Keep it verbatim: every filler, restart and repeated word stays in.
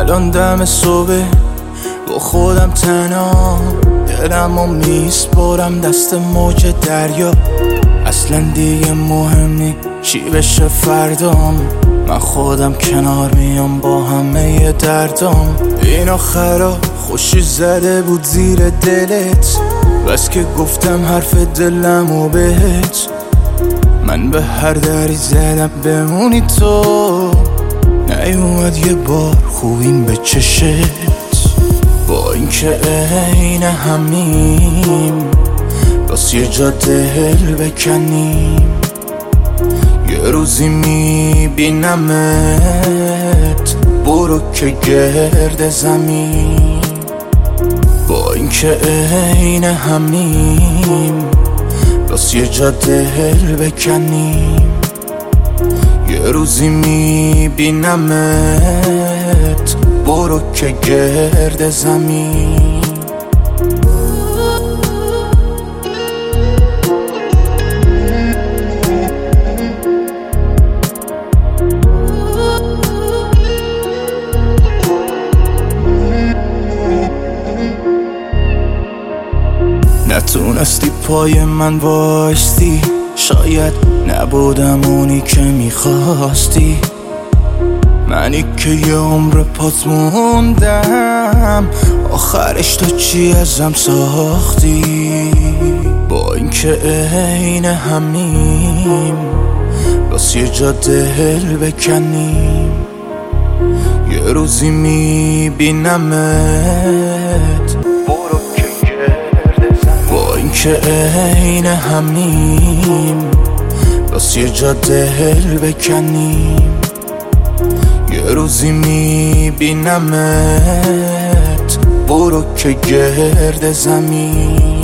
الان دم صبح با خودم تنها، دلمو میسپرم دست موج دریا. اصلا دیگه مهم نی چی بشه فردام، من خودم کنار میام با همه دردام. این آخرا خوشی زده بود زیر دلت، بس که گفتم حرف دلمو بهت. من به هر دری زدم بمونی تو، نیومد یه بار خوبیم به چشت. با اینکه عین همیم، بس یه جا دل بکنیم. یه روزی میبینمت برو که گرد زمین. با اینکه عین همیم، بس یه جا دل بکنیم. یه روزی میبینمت برو که گرد زمین. نتونستی پای من وایستی، شاید نبودم اونی که میخواستی. منی که یه عمر پات موندم، آخرش تو چی ازم ساختی. با اینکه عین همیم، بس یه جا دل بکنیم. یه روزی میبینمت برو که گرد زمین. با اینکه عین همیم، بس یه جا دل بکنیم. یه روزی میبینمت برو که گرد زمین.